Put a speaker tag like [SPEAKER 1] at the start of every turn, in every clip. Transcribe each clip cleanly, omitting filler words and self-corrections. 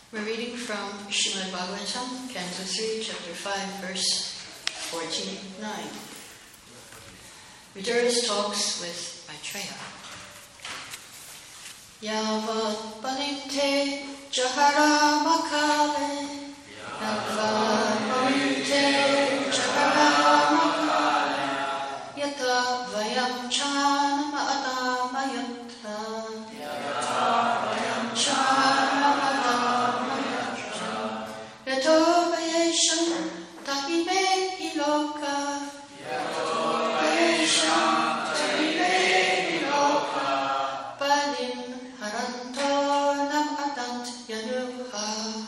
[SPEAKER 1] We're reading from Srimad Bhagavatam, Canto 3, Chapter 5, verse 49. Vidura's talks with Maitreya. Yavat balinte jahara makale, yavat balinte jahara makale, yata vayam chanama adamayata, yata vayam chanama adamayata, yato vayesham tahibe iloka, yato vayesham tahibe iloka, palim haranto nam atant yanuha.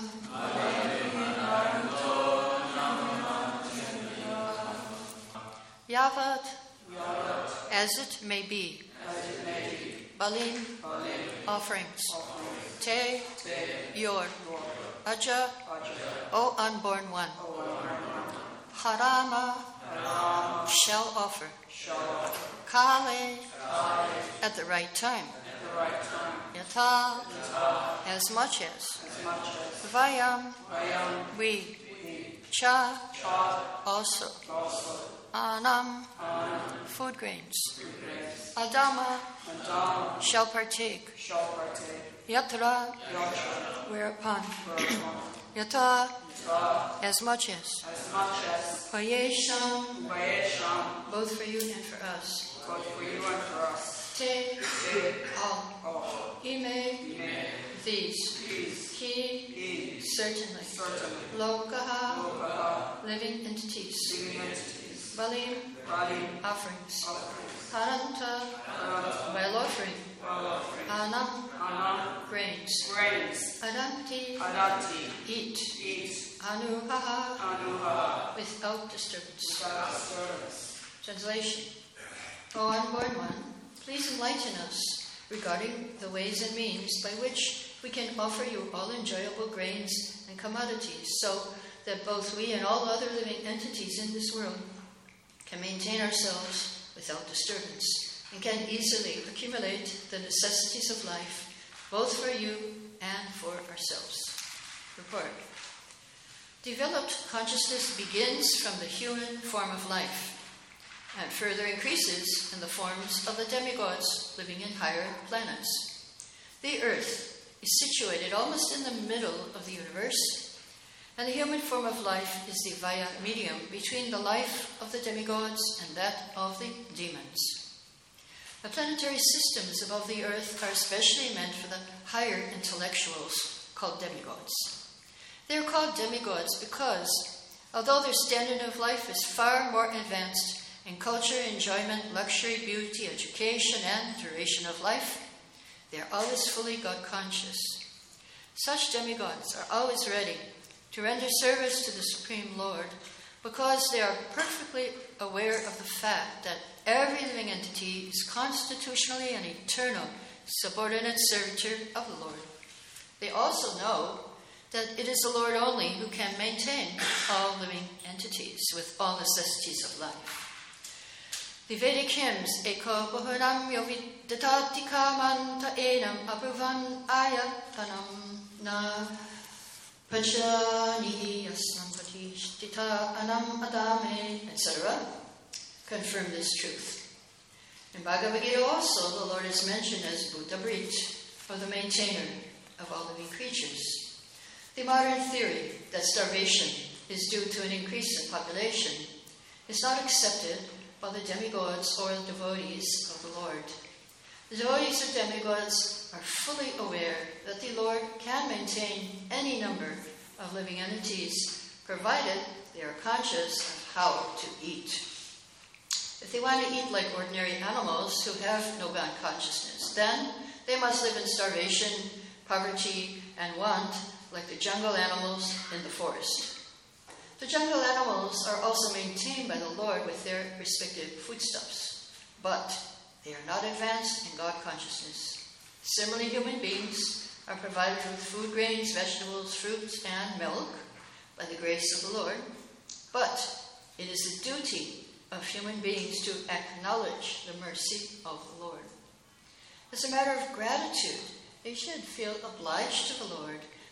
[SPEAKER 1] Yavat, as it may be. Balim, offerings. Te, your. Aja, O unborn one. Harama, shall offer. Kale, at the right time. Yata, as much as. Vayam, we. Cha, also. Anam, food grains. Adama, shall partake. Yatra, whereupon. Yata, as much as. Vayesham, both for you and for us. Te, all. Ime, these. Ki, certainly. Lokaha, living entities. Balim, offerings. Haranta, while offering. Anam, grains. Adanti, eat. Anuhaha, without disturbance. Translation. O unborn one, please enlighten us regarding the ways and means by which we can offer you all enjoyable grains and commodities, so that both we and all other living entities in this world can maintain ourselves without disturbance and can easily accumulate the necessities of life, both for you and for ourselves. Report. Developed consciousness begins from the human form of life and further increases in the forms of the demigods living in higher planets. The earth is situated almost in the middle of the universe, and the human form of life is the vaya medium between the life of the demigods and that of the demons. The planetary systems above the earth are especially meant for the higher intellectuals, called demigods. They are called demigods because, although their standard of life is far more advanced in culture, enjoyment, luxury, beauty, education, and duration of life, they are always fully God-conscious. Such demigods are always ready to render service to the Supreme Lord because they are perfectly aware of the fact that every living entity is constitutionally an eternal subordinate servitor of the Lord. They also know that it is the Lord only who can maintain all living entities with all necessities of life. The Vedic hymns, Eko Bahunam Yovidadati Kamanta Enam Abhuvan Ayatanam Na Panchanihi Yasnam Patishtita Anam Adame, etc., confirm this truth. In Bhagavad Gita also, the Lord is mentioned as Bhutabrit, or the maintainer of all living creatures. The modern theory that starvation is due to an increase in population is not accepted by the demigods or the devotees of the Lord. The devotees of demigods are fully aware that the Lord can maintain any number of living entities, provided they are conscious of how to eat. If they want to eat like ordinary animals who have no God consciousness, then they must live in starvation, poverty, and want like the jungle animals in the forest. The jungle animals are also maintained by the Lord with their respective foodstuffs, but they are not advanced in God consciousness. Similarly, human beings are provided with food grains, vegetables, fruits, and milk by the grace of the Lord, but it is the duty of human beings to acknowledge the mercy of the Lord. As a matter of gratitude, they should feel obliged to the Lord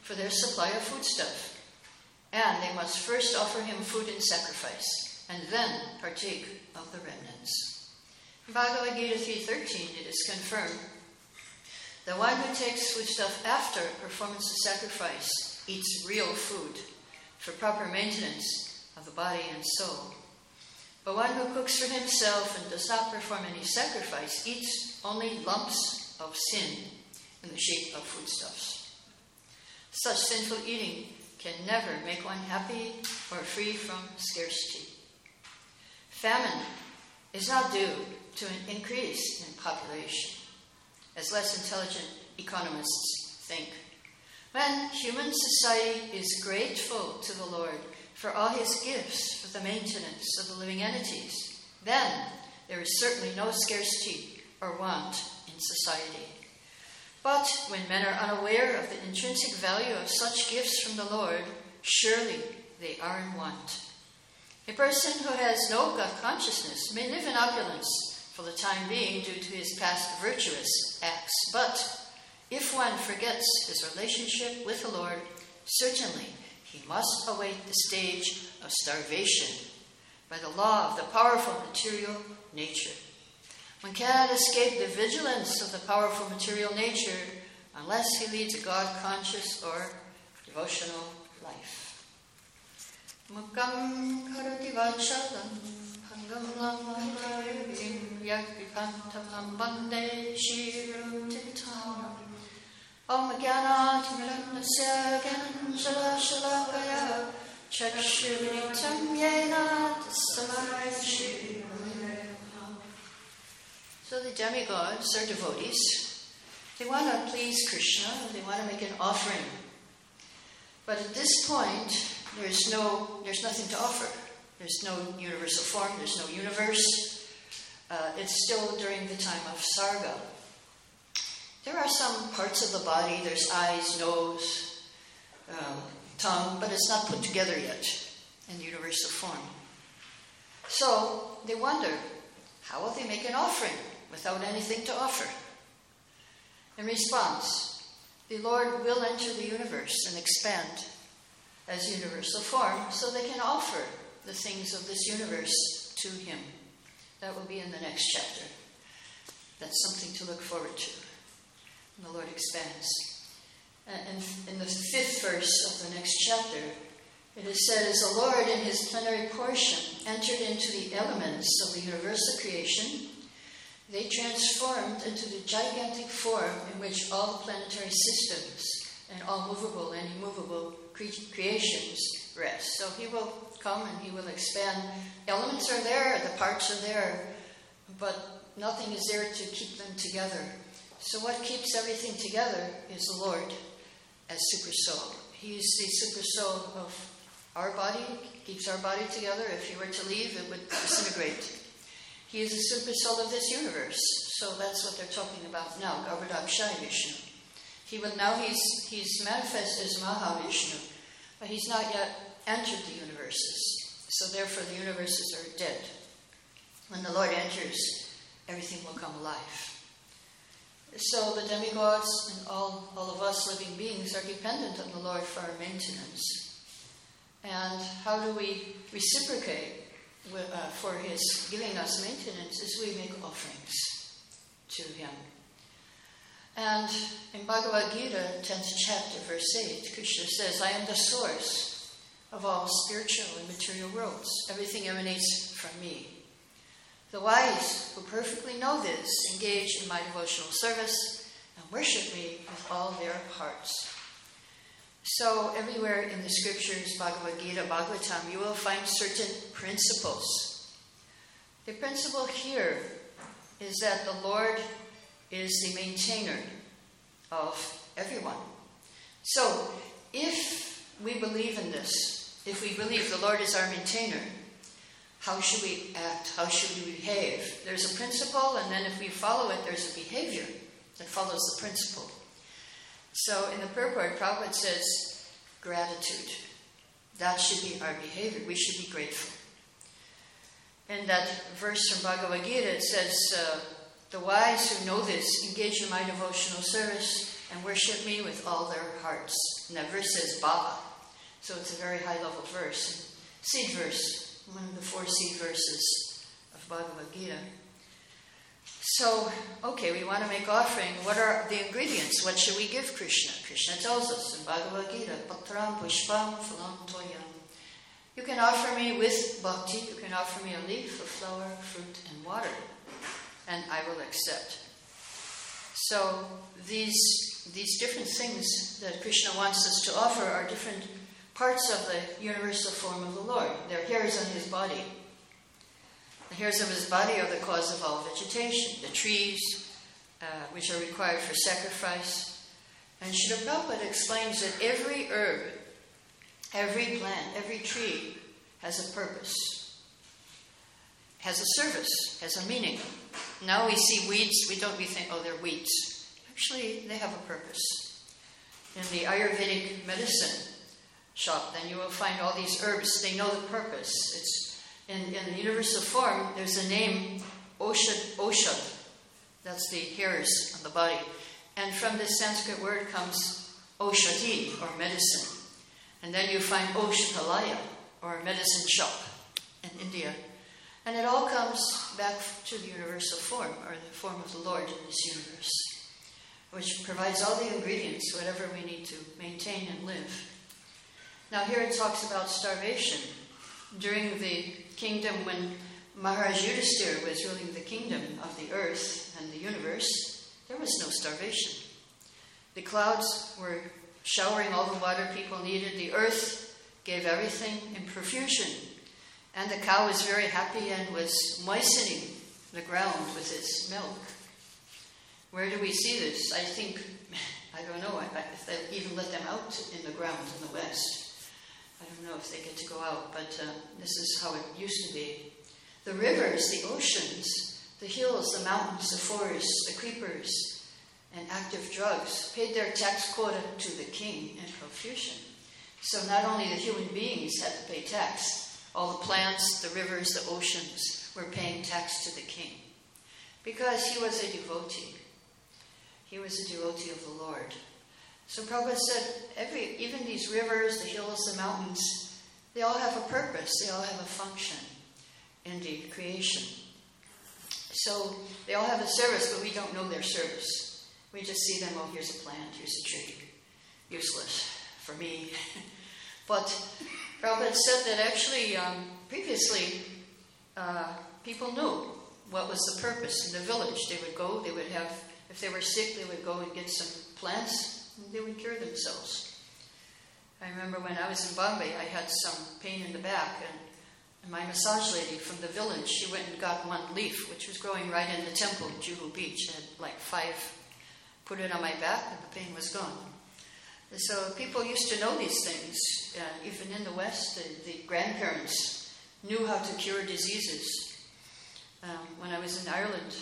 [SPEAKER 1] for their supply of foodstuff. And they must first offer him food in sacrifice, and then partake of the remnants. In Bhagavad Gita 3.13, it is confirmed, the one who takes foodstuff after performance of sacrifice eats real food for proper maintenance of the body and soul. But one who cooks for himself and does not perform any sacrifice eats only lumps of sin in the shape of foodstuffs. Such sinful eating can never make one happy or free from scarcity. Famine is not due to an increase in population, as less intelligent economists think. When human society is grateful to the Lord for all his gifts for the maintenance of the living entities, then there is certainly no scarcity or want in society. But when men are unaware of the intrinsic value of such gifts from the Lord, surely they are in want. A person who has no God consciousness may live in opulence for the time being due to his past virtuous acts, but if one forgets his relationship with the Lord, certainly he must await the stage of starvation by the law of the powerful material nature. One cannot escape the vigilance of the powerful material nature unless he leads a God-conscious or devotional life. Mukam karati vachalam hangam lamahim yakvikantam bande shiram titam Om Gyanat Miranasya Gyananjala Shalakaya Chakshuritam Yena Tassamai Shri. So the demigods are devotees. They want to please Krishna, they want to make an offering. But at this point, there's nothing to offer. There's no universal form, there's no universe. It's still during the time of Sarga. There are some parts of the body, there's eyes, nose, tongue, but it's not put together yet in universal form. So they wonder, how will they make an offering without anything to offer? In response, the Lord will enter the universe and expand as universal form so they can offer the things of this universe to him. That will be in the next chapter. That's something to look forward to. And the Lord expands. And in the 5th verse of the next chapter, it is said, as the Lord in his plenary portion entered into the elements of the universal creation, they transformed into the gigantic form in which all the planetary systems and all movable and immovable creations rest. So he will come and he will expand. The elements are there, the parts are there, but nothing is there to keep them together. So what keeps everything together is the Lord as super soul. He is the super soul of our body, keeps our body together. If he were to leave, it would disintegrate. He is the super soul of this universe. So that's what they're talking about now, Garbhodakshaya Vishnu. He's manifest as Mahavishnu, but he's not yet entered the universes. So therefore the universes are dead. When the Lord enters, everything will come alive. So the demigods and all of us living beings are dependent on the Lord for our maintenance. And how do we reciprocate for his giving us maintenance? Is we make offerings to him. And in Bhagavad Gita, 10th chapter, verse 8, Krishna says, I am the source of all spiritual and material worlds. Everything emanates from me. The wise, who perfectly know this, engage in my devotional service and worship me with all their hearts. So everywhere in the scriptures, Bhagavad Gita, Bhagavatam, you will find certain principles. The principle here is that the Lord is the maintainer of everyone. So if we believe in this, if we believe the Lord is our maintainer, how should we act? How should we behave? There's a principle, and then if we follow it, there's a behavior that follows the principle. So in the purport, Prabhupada says, gratitude. That should be our behavior. We should be grateful. In that verse from Bhagavad Gita, it says, the wise who know this engage in my devotional service and worship me with all their hearts. And that verse says Baba, so it's a very high-level verse. Seed verse, one of the 4 seed verses of Bhagavad Gita. So, okay, we want to make offering. What are the ingredients? What should we give Krishna? Krishna tells us in Bhagavad Gita, Patram Pushpam Phalam Toyam. You can offer me with bhakti, you can offer me a leaf, a flower, fruit, and water, and I will accept. So these different things that Krishna wants us to offer are different parts of the universal form of the Lord. They're hairs on his body. The hairs of his body are the cause of all vegetation, the trees, which are required for sacrifice. And Srila Prabhupada explains that every herb, every plant, every tree has a purpose, has a service, has a meaning. Now we see weeds, we think, oh, they're weeds. Actually, they have a purpose. In the Ayurvedic medicine shop, then you will find all these herbs, they know the purpose. It's in the universal form, there's a name, Oshad. That's the hairs on the body. And from this Sanskrit word comes Oshadi, or medicine. And then you find Oshadalaya, or medicine shop in India. And it all comes back to the universal form, or the form of the Lord in this universe, which provides all the ingredients, whatever we need to maintain and live. Now here it talks about starvation. During the kingdom when Maharaj Yudhisthira was ruling the kingdom of the earth and the universe, there was no starvation. The clouds were showering all the water people needed. The earth gave everything in profusion. And the cow was very happy and was moistening the ground with its milk. Where do we see this? I think, I don't know, if they even let them out in the ground in the West. I don't know if they get to go out, but this is how it used to be. The rivers, the oceans, the hills, the mountains, the forests, the creepers, and active drugs paid their tax quota to the king in profusion. So not only the human beings had to pay tax, all the plants, the rivers, the oceans were paying tax to the king. Because he was a devotee. He was a devotee of the Lord. So Prabhupada said, even these rivers, the hills, the mountains, they all have a purpose, they all have a function in the creation. So they all have a service, but we don't know their service. We just see them, oh, here's a plant, here's a tree. Useless for me. But Prabhupada said that actually, previously, people knew what was the purpose in the village. They would go, they would have, if they were sick, they would go and get some plants, and they would cure themselves. I remember when I was in Bombay, I had some pain in the back, and my massage lady from the village, she went and got one leaf, which was growing right in the temple in Juhu Beach. I had like 5, put it on my back, and the pain was gone. And so people used to know these things. Even in the West, the grandparents knew how to cure diseases. When I was in Ireland,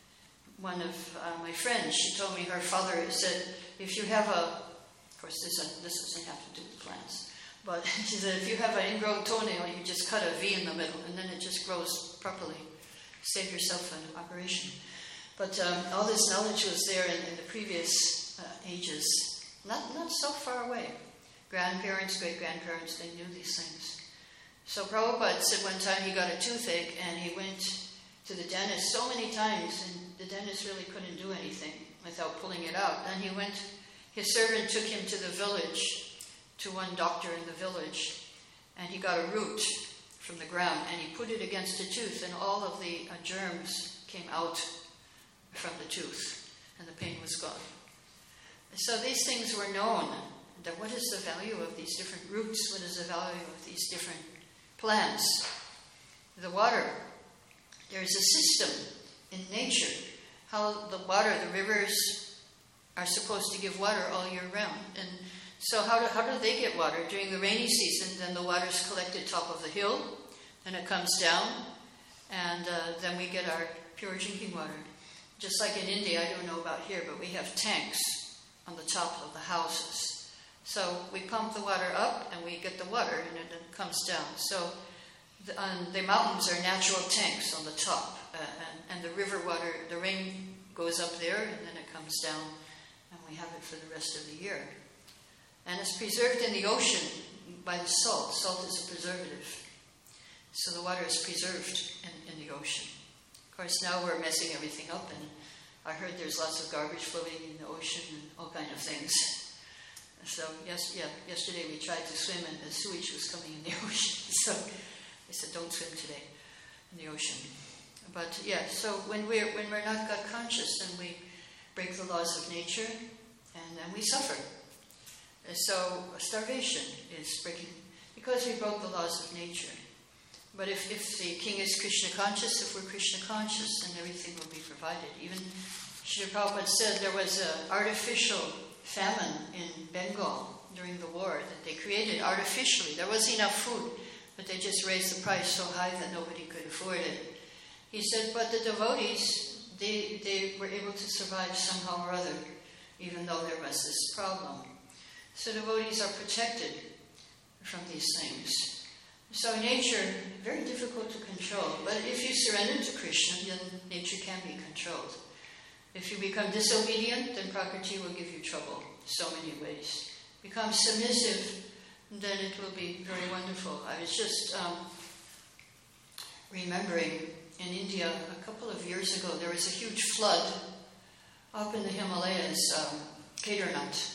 [SPEAKER 1] one of my friends, she told me her father said, if you have of course this doesn't have to do with plants, but she said if you have an ingrown toenail, you just cut a V in the middle and then it just grows properly. Save yourself an operation. But all this knowledge was there in the previous ages, not so far away. Grandparents, great-grandparents, they knew these things. So Prabhupada said one time he got a toothache and he went to the dentist so many times, and the dentist really couldn't do anything without pulling it out. Then he went, his servant took him to the village, to one doctor in the village, and he got a root from the ground, and he put it against the tooth, and all of the germs came out from the tooth, and the pain was gone. So these things were known, that what is the value of these different roots, what is the value of these different plants. The water, there's a system in nature, how the water, the rivers are supposed to give water all year round. And so how do they get water? During the rainy season, then the water's collected top of the hill, then it comes down, and then we get our pure drinking water. Just like in India, I don't know about here, but we have tanks on the top of the houses. So we pump the water up, and we get the water, and it comes down. So the mountains are natural tanks on the top, and the river water, the rain goes up there, and then it comes down, and we have it for the rest of the year. And it's preserved in the ocean by the salt. Salt is a preservative. So the water is preserved in the ocean. Of course, now we're messing everything up, and I heard there's lots of garbage floating in the ocean and all kind of things. So, yesterday we tried to swim, and the sewage was coming in the ocean. So they said, don't swim today in the ocean. But so when we're not God conscious, then we break the laws of nature, and then we suffer. So starvation is breaking, because we broke the laws of nature. But if the king is Krishna conscious, if we're Krishna conscious, then everything will be provided. Even Srila Prabhupada said there was an artificial famine in Bengal during the war that they created artificially. There was enough food, but they just raised the price so high that nobody could afford it. He said, but the devotees, they were able to survive somehow or other, even though there was this problem. So devotees are protected from these things. So nature, very difficult to control. But if you surrender to Krishna, then nature can be controlled. If you become disobedient, then Prakriti will give you trouble so many ways. Become submissive, then it will be very wonderful. I was just remembering in India a couple of years ago, there was a huge flood up in the Himalayas, Kedarnath.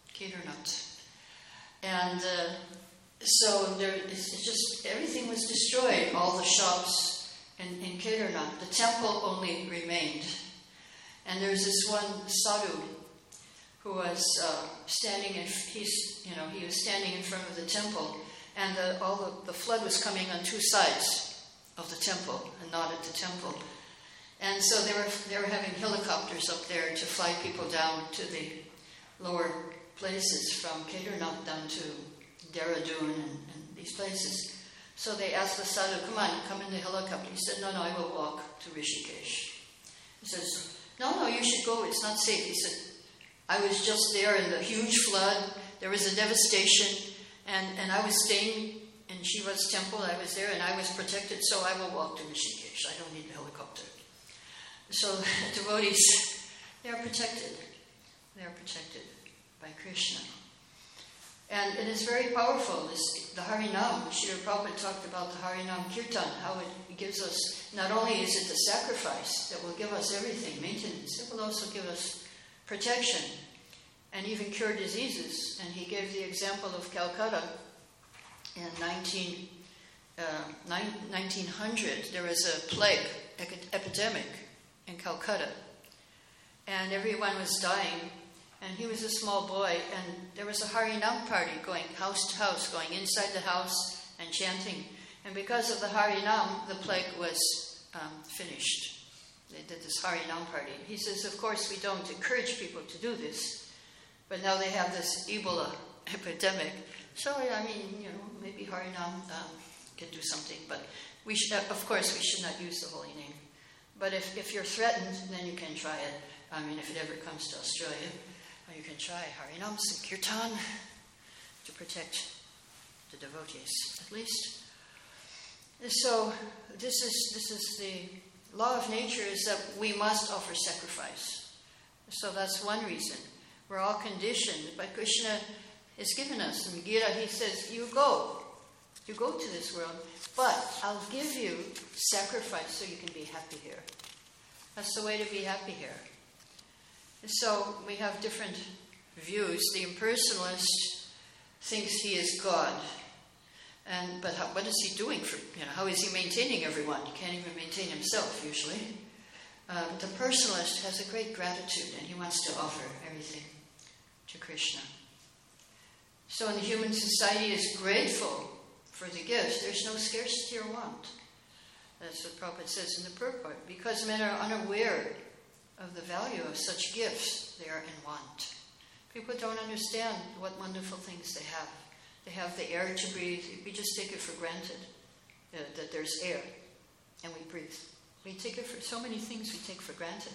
[SPEAKER 1] And so it's just everything was destroyed, all the shops in Kedarnath. The temple only remained. And there's this one sadhu who was standing, he was standing in front of the temple, and the flood was coming on two sides of the temple and not at the temple. And so they were having helicopters up there to fly people down to the lower places from Kedarnath down to Dehradun and these places. So they asked the sadhu, come in the helicopter. He said, no, I will walk to Rishikesh. He says, no, you should go, it's not safe. He said, I was just there in the huge flood, there was a devastation, and I was staying in Shiva's temple, I was there and I was protected, so I will walk to Rishikesh. I don't need the helicopter. So devotees, they are protected. They are protected by Krishna. And it is very powerful, the Harinam. Srila Prabhupada talked about the Harinam Kirtan, how it gives us, not only is it the sacrifice that will give us everything, maintenance, it will also give us protection and even cure diseases. And he gave the example of Calcutta in 1900. There was a plague epidemic in Calcutta, and everyone was dying. And he was a small boy, and there was a Harinam party going house to house, going inside the house and chanting. And because of the Harinam, the plague was finished. They did this Harinam party. He says, of course, we don't encourage people to do this, but now they have this Ebola epidemic. So, maybe Harinam can do something, but we should, of course, we should not use the holy name. But if you're threatened, then you can try it. If it ever comes to Australia, you can try Harinam Sankirtan to protect the devotees, at least. So this is the law of nature, is that we must offer sacrifice. So that's one reason. We're all conditioned, but Krishna has given us. In Gita, he says, you go to this world, but I'll give you sacrifice so you can be happy here. That's the way to be happy here. So we have different views. The impersonalist thinks he is God, but what is he doing how is he maintaining everyone? He can't even maintain himself usually. The personalist has a great gratitude, and he wants to offer everything to Krishna. So in the human society is grateful for the gifts. There's no scarcity or want. That's what Prabhupada says in the purport. Because men are unaware of the value of such gifts, they are in want. People don't understand what wonderful things they have. They have the air to breathe. We just take it for granted that there's air, and we breathe. We take it for so many things we take for granted.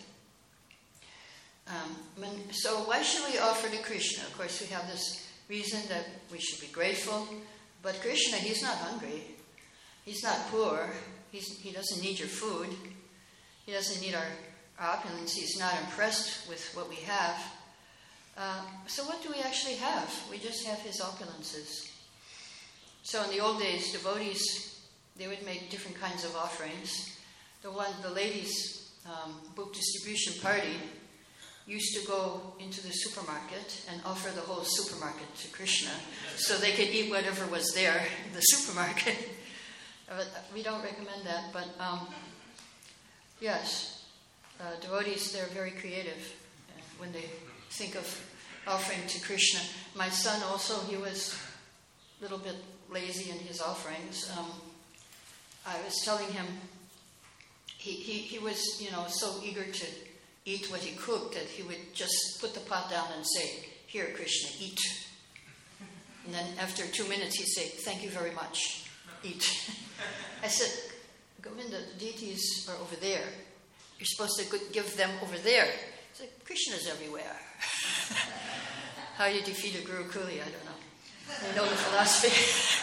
[SPEAKER 1] So why should we offer to Krishna? Of course, we have this reason that we should be grateful, but Krishna, he's not hungry. He's not poor. He doesn't need your food. He doesn't need our opulence. He's not impressed with what we have. So what do we actually have? We just have his opulences. So in the old days, devotees, they would make different kinds of offerings. The ladies' book distribution party used to go into the supermarket and offer the whole supermarket to Krishna so they could eat whatever was there in the supermarket. But we don't recommend that, but yes, devotees, they're very creative when they think of offering to Krishna. My son also, he was a little bit lazy in his offerings. I was telling him, he was, so eager to eat what he cooked that he would just put the pot down and say, "Here, Krishna, eat." And then after 2 minutes, he'd say, "Thank you very much, eat." I said, "Govinda, the deities are over there. You're supposed to give them over there." He said, "Krishna's everywhere." How you defeat a Guru Kuli, I don't know. They know the philosophy.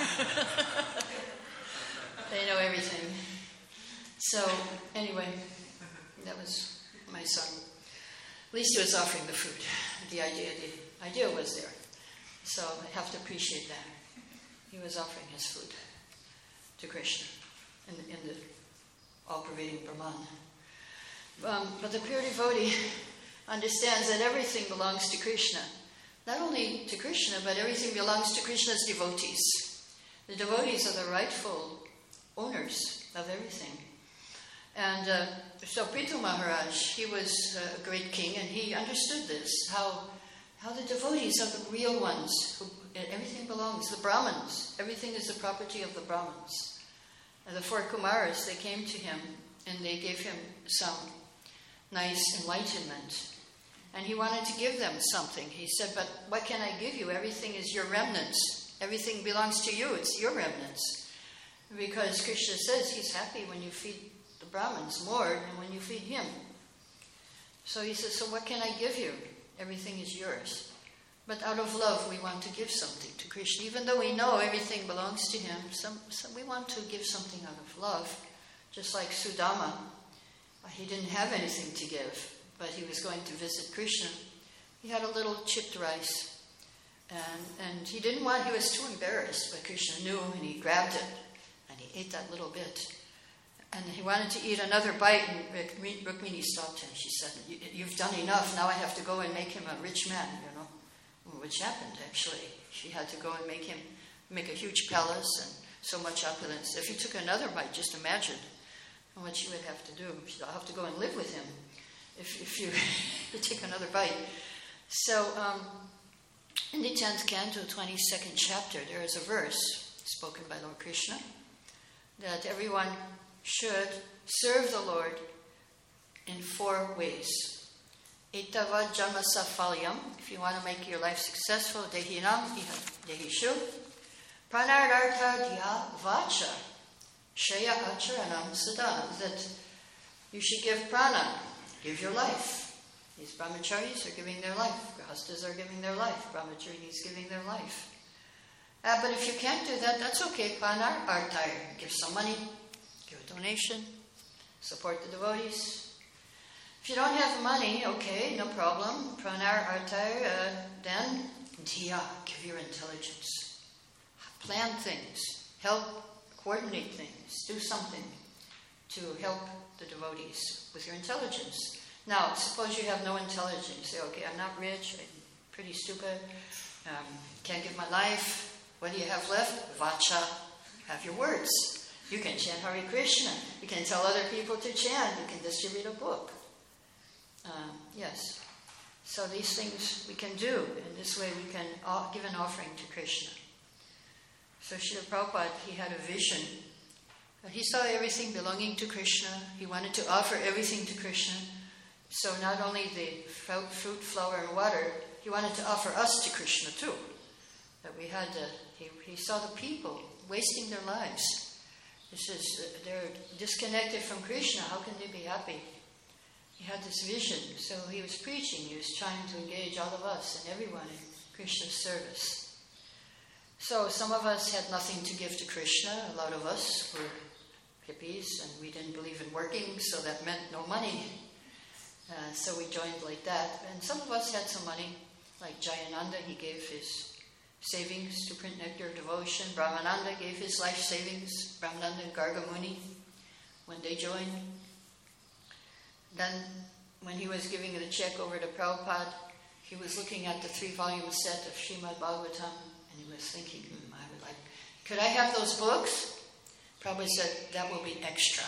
[SPEAKER 1] They know everything. So, anyway, that was my son. At least he was offering the food. The idea was there. So I have to appreciate that. He was offering his food to Krishna in the all-pervading Brahman. But the pure devotee understands that everything belongs to Krishna. Not only to Krishna, but everything belongs to Krishna's devotees. The devotees are the rightful owners of everything. And so Prithu Maharaj, he was a great king, and he understood this, how the devotees are the real ones, who everything belongs, the Brahmins, everything is the property of the Brahmins. And the 4 Kumaras, they came to him, and they gave him some nice enlightenment. And he wanted to give them something. He said, "But what can I give you? Everything is your remnants. Everything belongs to you. It's your remnants." Because Krishna says he's happy when you feed the Brahmins more than when you feed him. So he says, "So what can I give you? Everything is yours." But out of love, we want to give something to Krishna. Even though we know everything belongs to him, we want to give something out of love. Just like Sudama, he didn't have anything to give, but he was going to visit Krishna. He had a little chipped rice, and he was too embarrassed, but Krishna knew, and he grabbed it, and he ate that little bit. And he wanted to eat another bite, and Rukmini stopped him. She said, "You've done enough, now I have to go and make him a rich man, Which happened, actually. She had to go and make a huge palace and so much opulence. If he took another bite, just imagine what she would have to do. She'd have to go and live with him if you take another bite. So, in the 10th canto, 22nd chapter, there is a verse spoken by Lord Krishna that everyone should serve the Lord in 4 ways. Etavad janma safalyam, if you want to make your life successful, dehinam dehishu, pranarartha dhya vacha, shaya acharanam sada, that you should give prana, give your life. These brahmacharis are giving their life, grahastas are giving their life, brahmacharis is giving their life. But if you can't do that, that's okay. Pranar artaya, give some money, give a donation, support the devotees. If you don't have money, okay, no problem. Pranar artaya, then dhiya, give your intelligence. Plan things, help coordinate things, do something to help the devotees with your intelligence. Now, suppose you have no intelligence. You say, okay, I'm not rich, I'm pretty stupid, can't give my life. What do you have left? Vacha, have your words. You can chant Hare Krishna. You can tell other people to chant. You can distribute a book. Yes. So these things we can do. In this way we can give an offering to Krishna. So Srila Prabhupada, he had a vision. He saw everything belonging to Krishna. He wanted to offer everything to Krishna. So not only the fruit, flower, and water, he wanted to offer us to Krishna too. That we had, he saw the people wasting their lives. They're disconnected from Krishna. How can they be happy? He had this vision, so he was preaching. He was trying to engage all of us and everyone in Krishna's service. So some of us had nothing to give to Krishna. A lot of us were hippies, and we didn't believe in working, so that meant no money. So we joined like that. And some of us had some money, Like Jayananda, he gave his savings to print Nectar of Devotion. Brahmananda gave his life savings. Brahmananda and Garga Muni, when they joined. Then, when he was giving the check over to Prabhupada, he was looking at the 3-volume set of Srimad Bhagavatam, and he was thinking, I would like, could I have those books? Prabhupada said, that will be extra.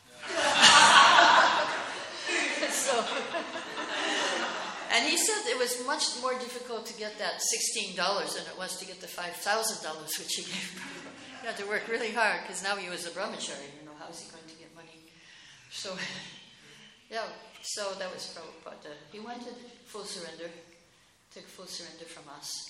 [SPEAKER 1] And he said it was much more difficult to get that $16 than it was to get the $5,000, which he gave Prabhupada. He had to work really hard, because now he was a brahmachari, how is he going to get money? So, so that was Prabhupada. He wanted full surrender, took full surrender from us.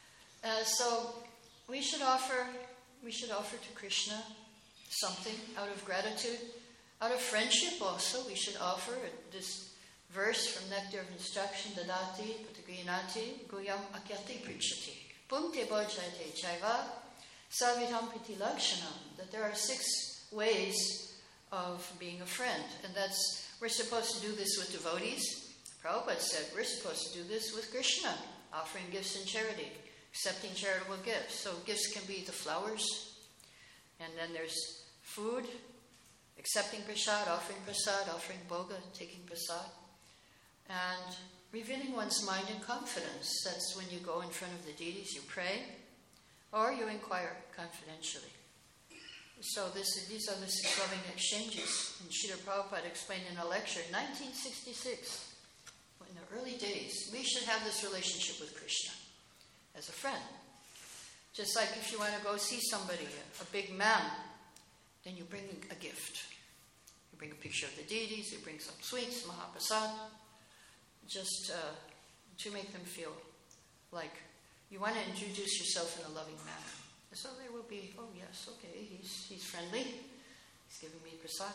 [SPEAKER 1] So we should offer to Krishna something out of gratitude, out of friendship also. We should offer this verse from Nectar of Instruction, Dadati, Patagrinati, Guyam Akyati Prichati, Punkte Bojate Chaiva, Savidam Priti Lakshanam, that there are 6 ways of being a friend. And we're supposed to do this with devotees. Prabhupada said we're supposed to do this with Krishna, offering gifts in charity, accepting charitable gifts. So gifts can be the flowers, and then there's food, accepting prasad, offering bhoga, taking prasad, and revealing one's mind in confidence. That's when you go in front of the deities, you pray, or you inquire confidentially. So these are the 6 loving exchanges. And Srila Prabhupada explained in a lecture in 1966, in the early days, we should have this relationship with Krishna as a friend. Just like if you want to go see somebody, a big man, then you bring a gift. You bring a picture of the deities, you bring some sweets, Mahaprasad, just to make them feel like you want to introduce yourself in a loving manner. So they will be, oh yes, okay, he's friendly, he's giving me prasad.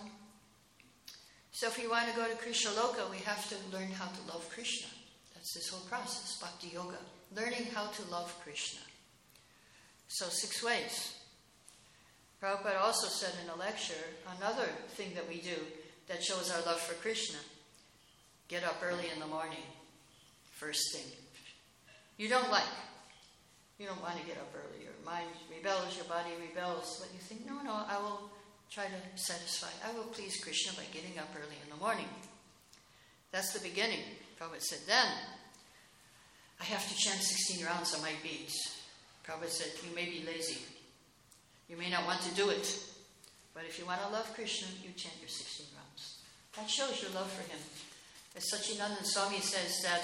[SPEAKER 1] So if we want to go to Krishna Loka, we have to learn how to love Krishna. That's this whole process, Bhakti Yoga, learning how to love Krishna. So 6 ways. Prabhupada also said in a lecture, another thing that we do that shows our love for Krishna, get up early in the morning, first thing. You don't want to get up early. Your mind rebels, your body rebels, but you think, no, I will try to satisfy. I will please Krishna by getting up early in the morning. That's the beginning. Prabhupada said, then I have to chant 16 rounds on my beads. Prabhupada said, you may be lazy. You may not want to do it. But if you want to love Krishna, you chant your 16 rounds. That shows your love for him. As Sachinandan Swami says that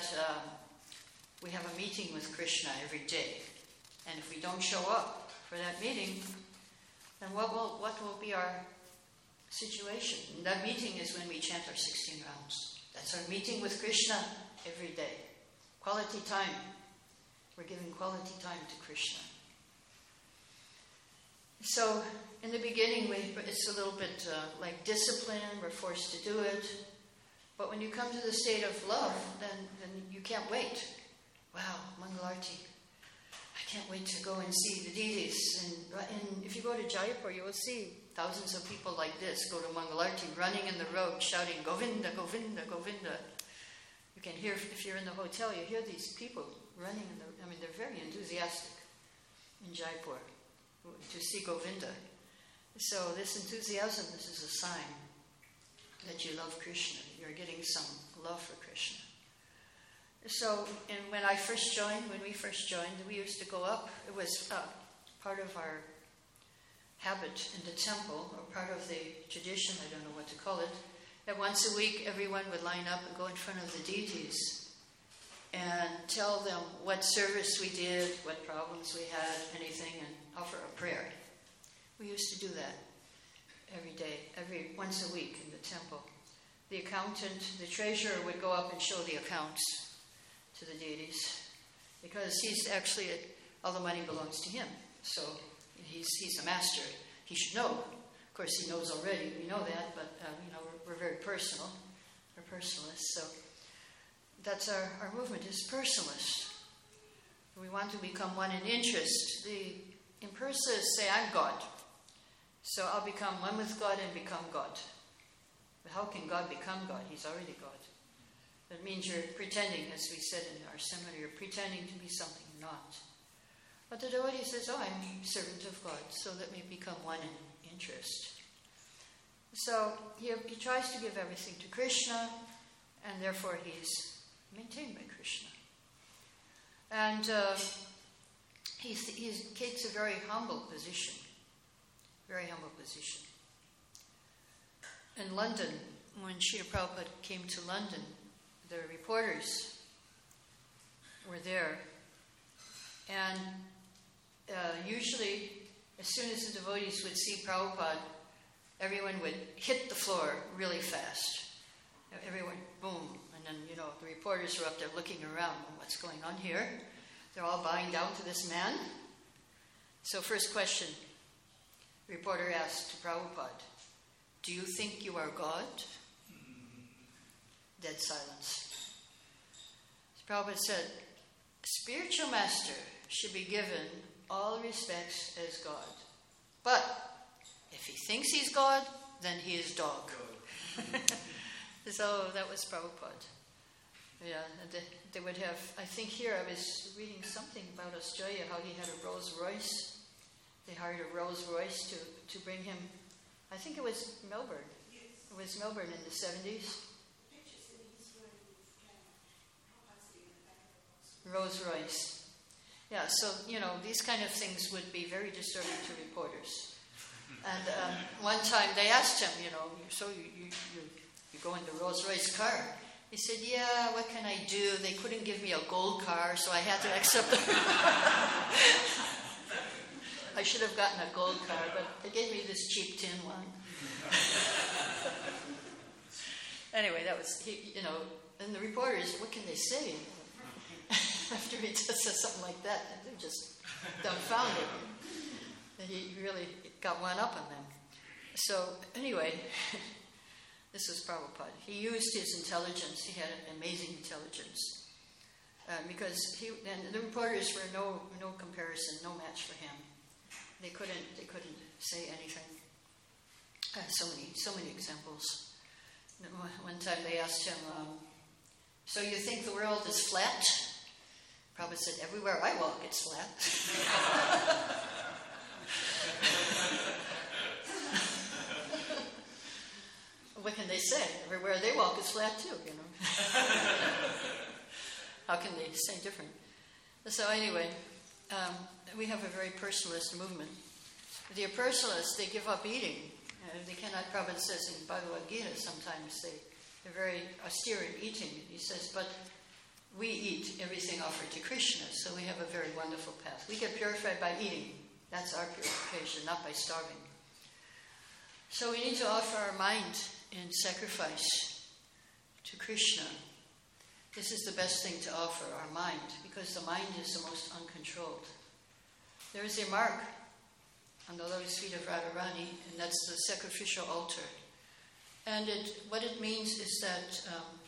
[SPEAKER 1] we have a meeting with Krishna every day. And if we don't show up for that meeting, then what will be our situation? And that meeting is when we chant our 16 rounds. That's our meeting with Krishna every day. Quality time. We're giving quality time to Krishna. So, in the beginning, it's a little bit like discipline. We're forced to do it. But when you come to the state of love, then you can't wait. Wow, Mangalarti. I can't wait to go and see the deities. And if you go to Jaipur, you will see thousands of people like this go to Mangalarti, running in the road, shouting, Govinda, Govinda, Govinda. You can hear, if you're in the hotel, you hear these people running they're very enthusiastic in Jaipur to see Govinda. So this enthusiasm, this is a sign that you love Krishna. You're getting some love for Krishna. So when we first joined, we used to go up. It was part of our habit in the temple, or part of the tradition, I don't know what to call it, that once a week everyone would line up and go in front of the deities and tell them what service we did, what problems we had, anything, and offer a prayer. We used to do that every day, once a week in the temple. The accountant, the treasurer would go up and show the accounts to the deities, because he's actually, all the money belongs to him. So he's a master. He should know. Of course, he knows already. We know that, but we're very personal. We're personalists. So that's our movement is personalist. We want to become one in interest. The impersonalists say, I'm God. So I'll become one with God and become God. But how can God become God? He's already God. It means you're pretending, as we said in our seminar, you're pretending to be something you're not. But the devotee says, I'm a servant of God, so let me become one in interest. So he tries to give everything to Krishna, and therefore he's maintained by Krishna. And he takes a very humble position. Very humble position. In London, when Srila Prabhupada came to London, the reporters were there. And usually, as soon as the devotees would see Prabhupada, everyone would hit the floor really fast. Everyone, boom. And then, the reporters were up there looking around. What's going on here? They're all bowing down to this man. So first question, the reporter asked to Prabhupada, do you think you are God? Dead silence. So Prabhupada said, spiritual master should be given all respects as God. But if he thinks he's God, then he is dog. So that was Prabhupada. Yeah, they would have, I think here I was reading something about Australia, how he had a Rolls Royce. They hired a Rolls Royce to bring him, I think it was Melbourne. It was Melbourne in the 70s. Rolls Royce. Yeah, so, these kind of things would be very disturbing to reporters. And one time they asked him, so you go in the Rolls Royce car. He said, yeah, what can I do? They couldn't give me a gold car, so I had to accept it. I should have gotten a gold car, but they gave me this cheap tin one. Anyway, that was, and the reporters, what can they say? After he just says something like that, they're just dumbfounded. And he really got one up on them. So, anyway, this was Prabhupada. He used his intelligence. He had an amazing intelligence. Because and the reporters were no comparison, no match for him. They couldn't say anything. So many examples. One time they asked him, so you think the world is flat? Prabhupada said, everywhere I walk, it's flat. What can they say? Everywhere they walk, it's flat too, How can they say different? So anyway, we have a very personalist movement. The impersonalists, they give up eating. They cannot, Prabhupada says in Bhagavad Gita, sometimes they're very austere in eating. He says, but we eat everything offered to Krishna, so we have a very wonderful path. We get purified by eating. That's our purification, not by starving. So we need to offer our mind in sacrifice to Krishna. This is the best thing to offer, our mind, because the mind is the most uncontrolled. There is a mark on the lotus feet of Radharani, and that's the sacrificial altar. And what it means is that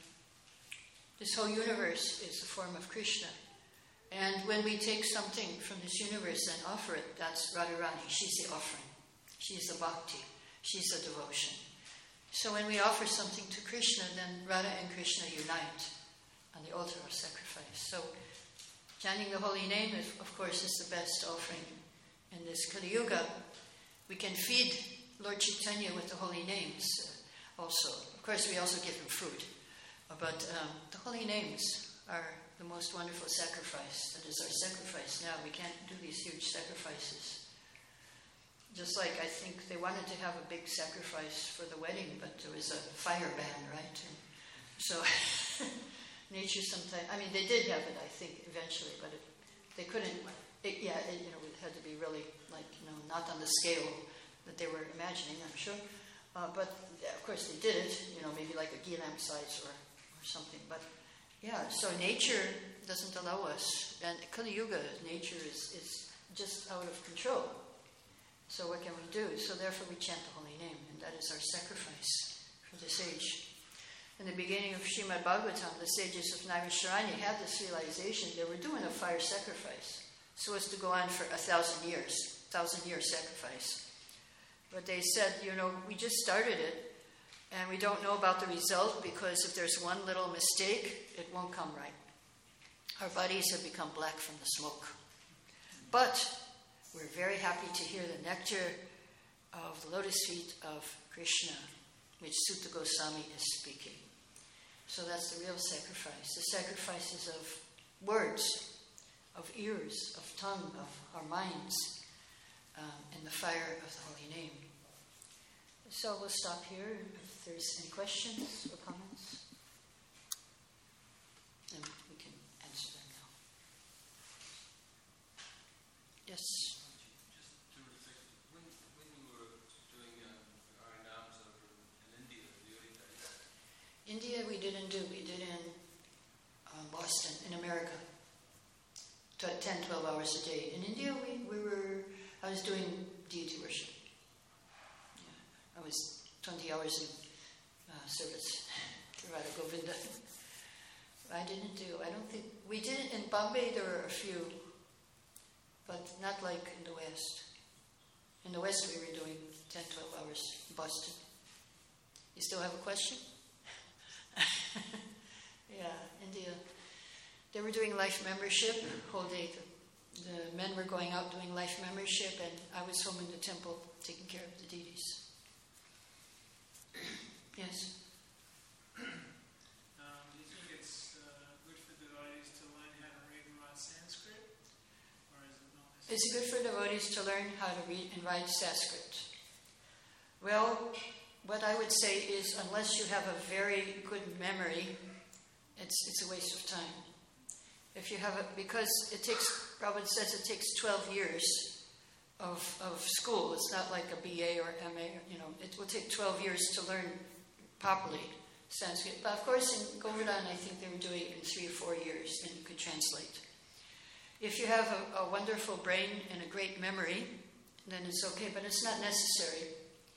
[SPEAKER 1] this whole universe is a form of Krishna. And when we take something from this universe and offer it, that's Radharani. She's the offering. She's the bhakti. She's the devotion. So when we offer something to Krishna, then Radha and Krishna unite on the altar of sacrifice. So chanting the holy name, of course, is the best offering in this Kali Yuga. We can feed Lord Chaitanya with the holy names also. Of course, we also give him fruit. But the holy names are the most wonderful sacrifice. That is our sacrifice now. We can't do these huge sacrifices. Just like I think they wanted to have a big sacrifice for the wedding, but there was a fire ban, right? And so nature sometimes, they did have it, I think, eventually, but they couldn't, it had to be really, not on the scale that they were imagining, I'm sure. But, yeah, of course, they did it, maybe like a ghee lamp size or something. But, yeah, so nature doesn't allow us. And Kali Yuga, nature is just out of control. So what can we do? So therefore we chant the holy name, and that is our sacrifice for this age. In the beginning of Srimad Bhagavatam, the sages of Naimisharanya had this realization. They were doing a fire sacrifice so as to go on for 1,000 years, 1,000-year sacrifice. But they said, we just started it, And we don't know about the result because if there's one little mistake, it won't come right. Our bodies have become black from the smoke. But we're very happy to hear the nectar of the lotus feet of Krishna, which Sutta Goswami is speaking. So that's the real sacrifice. The sacrifices of words, of ears, of tongue, of our minds, in the fire of the holy name. So we'll stop here if there's any questions or comments. And we can answer them now. Yes?
[SPEAKER 2] Just to reflect, when you were doing Harinams in India,
[SPEAKER 1] India we didn't do. We did in Boston, in America. 10, 12 hours a day. In India, I was doing deity worship. Yeah, I was 20 hours in service to Radha Govinda. I don't think, we did it in Bombay, there were a few, but not like in the West. In the West, we were doing 10, 12 hours in Boston. You still have a question? Yeah, India. They were doing life membership whole day. The men were going out doing life membership, and I was home in the temple taking care of the deities. Yes?
[SPEAKER 3] Do you think it's good for devotees to learn how to read and write Sanskrit? Or is it not necessary?
[SPEAKER 1] Is it good for devotees to learn how to read and write Sanskrit? Well, what I would say is unless you have a very good memory, it's a waste of time. If you have because it takes, Prabhupada says it takes 12 years of school. It's not like a BA or MA, it will take 12 years to learn properly Sanskrit. But of course in Govardhan I think they were doing it in 3 or 4 years and you could translate. If you have a wonderful brain and a great memory, then it's okay, but it's not necessary.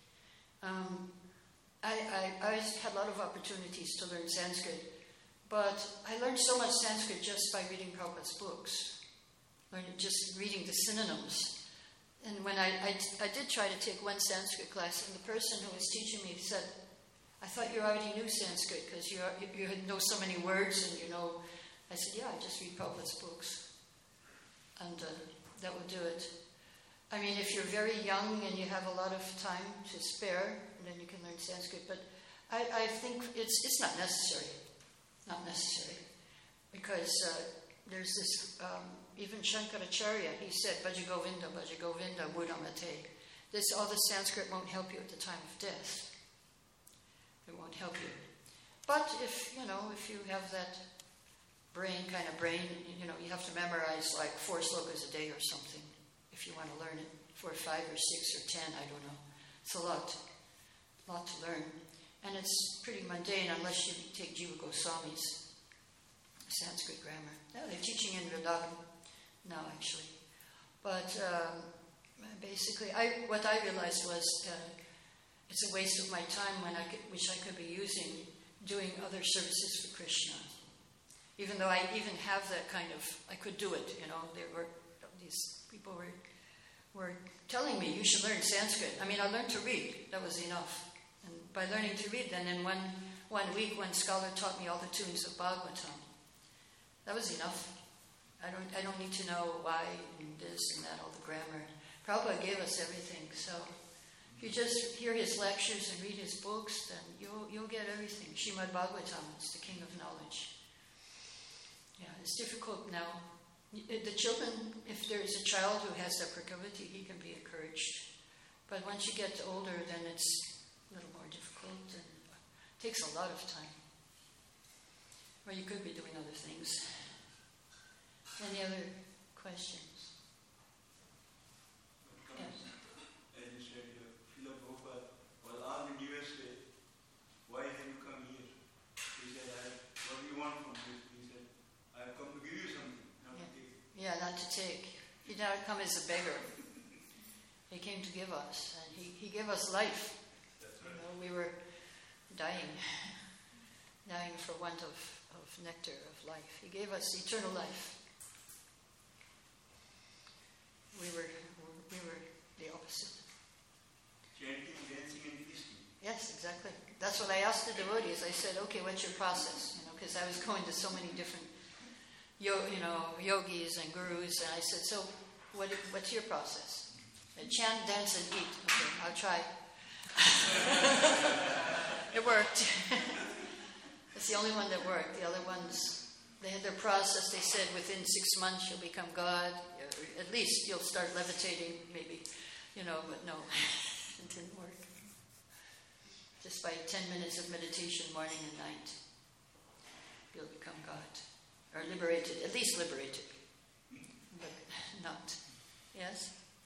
[SPEAKER 1] I had a lot of opportunities to learn Sanskrit. But I learned so much Sanskrit just by reading Prabhupada's books, just reading the synonyms. And when I did try to take one Sanskrit class, and the person who was teaching me said, I thought you already knew Sanskrit because you know so many words and you know. I said, yeah, I just read Prabhupada's books. And that will do it. I mean, if you're very young and you have a lot of time to spare, then you can learn Sanskrit. But I think it's not necessary. Not necessary, because there's this, even Shankaracharya, he said, Bhaja Govinda, Mudamate. All the Sanskrit won't help you at the time of death. It won't help you. But if you have that brain, you have to memorize like 4 slokas a day or something, if you want to learn it, 4 or 5 or 6 or 10, I don't know. It's a lot to learn. And it's pretty mundane unless you take Jiva Goswami's Sanskrit grammar. No, they're teaching in Vrindavan now, actually. But basically, what I realized was it's a waste of my time which I could be using doing other services for Krishna. Even though I even have that kind of, I could do it. These people were telling me you should learn Sanskrit. I mean, I learned to read. That was enough. And by learning to read, then in one week, one scholar taught me all the tunes of Bhagavatam. That was enough. I don't need to know why and this and that, all the grammar. Prabhupada gave us everything. So if you just hear his lectures and read his books, then you'll get everything. Srimad Bhagavatam is the king of knowledge. Yeah, it's difficult now. The children, if there is a child who has that proclivity, he can be encouraged. But once you get older, then it's a little more difficult and takes a lot of time. Well, you could be doing other things. Any other questions? Yes.
[SPEAKER 4] As you said, Srila Prabhupada was asked in USA, why have you come here? He said, what do you want from this? He said, I have come to give you something, not to take.
[SPEAKER 1] Yeah, not to take. He did not come as a beggar. He came to give us, and he gave us life. We were dying for want of nectar of life. He gave us eternal life. We were the opposite.
[SPEAKER 4] Chanting, dancing, and feasting.
[SPEAKER 1] Yes, exactly. that's what I asked the devotees. I said, okay, what's your process? Because I was going to so many different yogis and gurus, and I said, so what's your process? Chant, dance, and eat. Okay, I'll try. It worked. It's the only one that worked. The other ones, they had their process. They said within 6 months you'll become God. Or at least you'll start levitating, maybe, but no, it didn't work. Just by 10 minutes of meditation, morning and night, you'll become God. Or liberated, at least liberated. But not. Yes?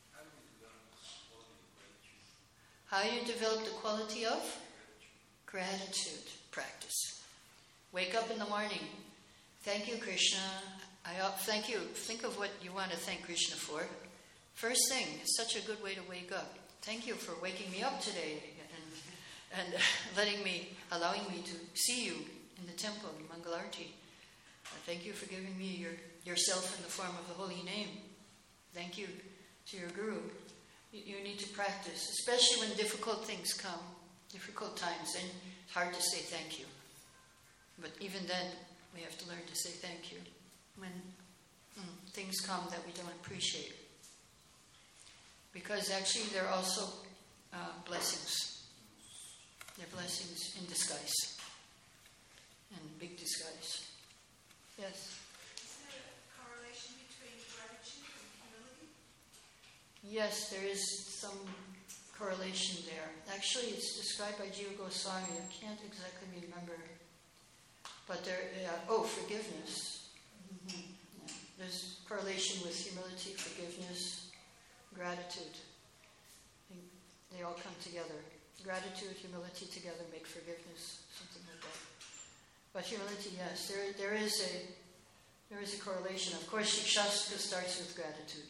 [SPEAKER 1] How do you develop the quality of gratitude practice? Wake up in the morning. Thank you, Krishna. Thank you. Think of what you want to thank Krishna for. First thing, it's such a good way to wake up. Thank you for waking me up today and allowing me to see you in the temple in Mangalarti. Thank you for giving me yourself in the form of the holy name. Thank you to your guru. You need to practice, especially when difficult things come, difficult times, and it's hard to say thank you. But even then, we have to learn to say thank you when things come that we don't appreciate. Because actually they're also blessings. They're blessings in disguise, in big disguise. Yes?
[SPEAKER 5] Is there a correlation between gratitude and humility?
[SPEAKER 1] Yes, there is some correlation there. Actually, it's described by Jiva Goswami. I can't exactly remember. But forgiveness. Mm-hmm. Yeah. There's correlation with humility, forgiveness, gratitude. I think they all come together. Gratitude, humility together make forgiveness, something like that. But humility, yes, there is a correlation. Of course, Shikshastra starts with gratitude.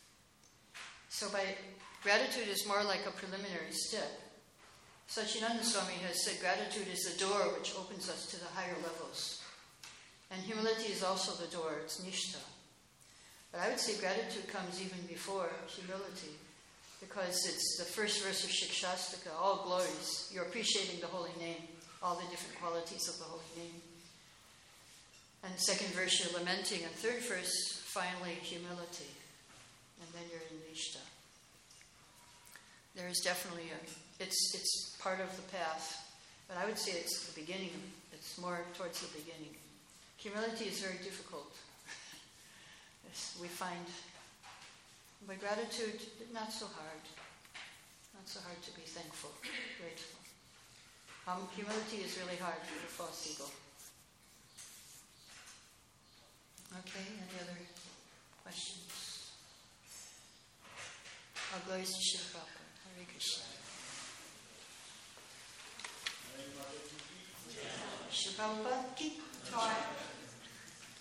[SPEAKER 1] So gratitude is more like a preliminary step. Satchidananda Swami has said gratitude is the door which opens us to the higher levels. And humility is also the door, it's nishtha. But I would say gratitude comes even before humility, because it's the first verse of Shikshastra, all glories. You're appreciating the holy name, all the different qualities of the holy name. And second verse, you're lamenting. And third verse, finally, humility. And then you're in nishtha. There is definitely it's part of the path. But I would say it's the beginning. It's more towards the beginning. Humility is very difficult. We find, but gratitude, not so hard. Not so hard to be thankful, grateful. Humility is really hard for the false ego. Okay, any other questions? All glories to Srila Prabhupada. Hare Krishna. Srila Prabhupada ki jai.